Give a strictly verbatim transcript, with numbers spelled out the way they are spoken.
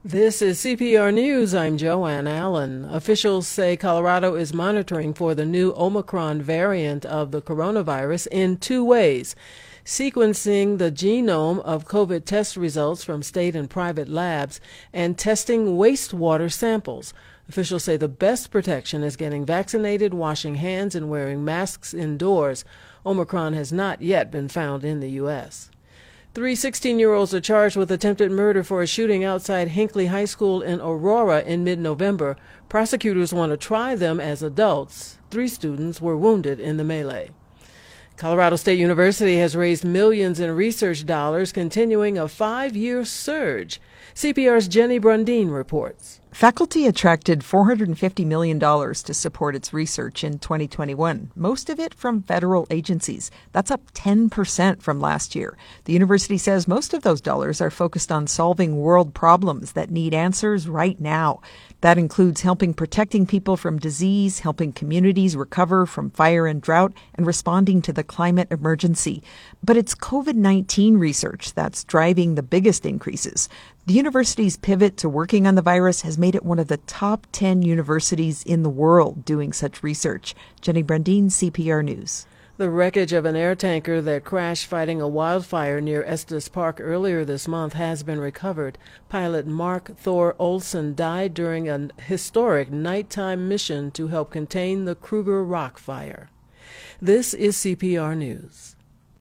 This is C P R News. I'm Joanne Allen. Officials say Colorado is monitoring for the new Omicron variant of the coronavirus in two ways: sequencing the genome of COVID test results from state and private labs and testing wastewater samples. Officials say the best protection is getting vaccinated, washing hands, and wearing masks indoors. Omicron has not yet been found in the U S Three sixteen-year-olds are charged with attempted murder for a shooting outside Hinckley High School in Aurora in mid-November. Prosecutors want to try them as adults. Three students were wounded in the melee. Colorado State University has raised millions in research dollars, continuing a five-year surge. C P R's Jenny Brundin reports. Faculty attracted four hundred fifty million dollars to support its research in twenty twenty-one, most of it from federal agencies. That's up ten percent from last year. The university says most of those dollars are focused on solving world problems that need answers right now. That includes helping protecting people from disease, helping communities recover from fire and drought, and responding to the climate emergency. But it's COVID nineteen research that's driving the biggest increases. The university's pivot to working on the virus has made it one of the top ten universities in the world doing such research. Jenny Brundin, C P R News. The wreckage of an air tanker that crashed fighting a wildfire near Estes Park earlier this month has been recovered. Pilot Mark Thor Olson died during a historic nighttime mission to help contain the Kruger Rock fire. This is C P R News.